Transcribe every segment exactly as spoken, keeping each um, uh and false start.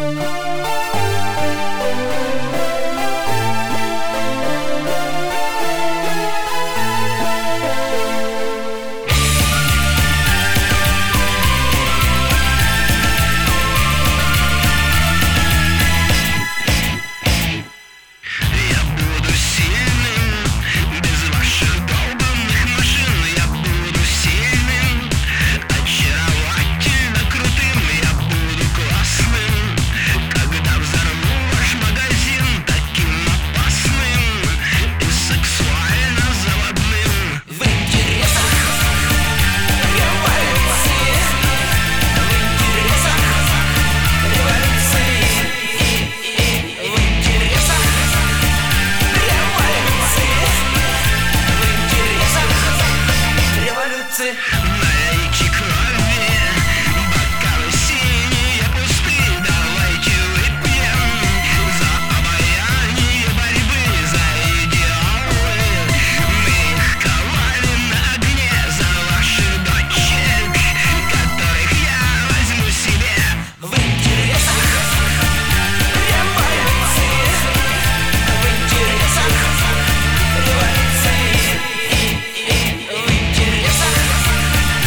Налейте крови, бокалы синие пусты, давайте выпьем за обаяние борьбы, за идеалы. Мы их ковали на огне за ваших дочек, которых я возьму себе в интересах революции, в интересах революции, в интересах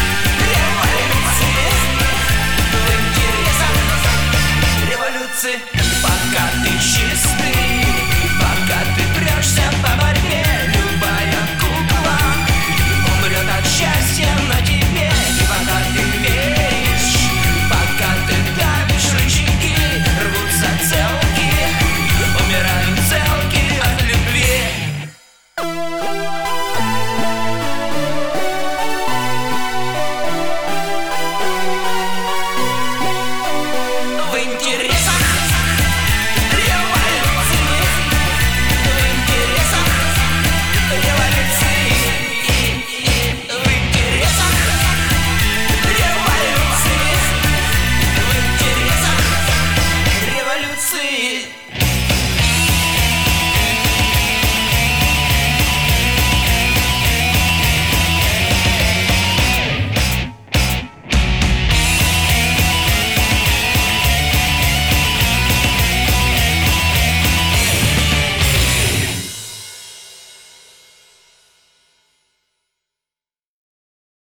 революции.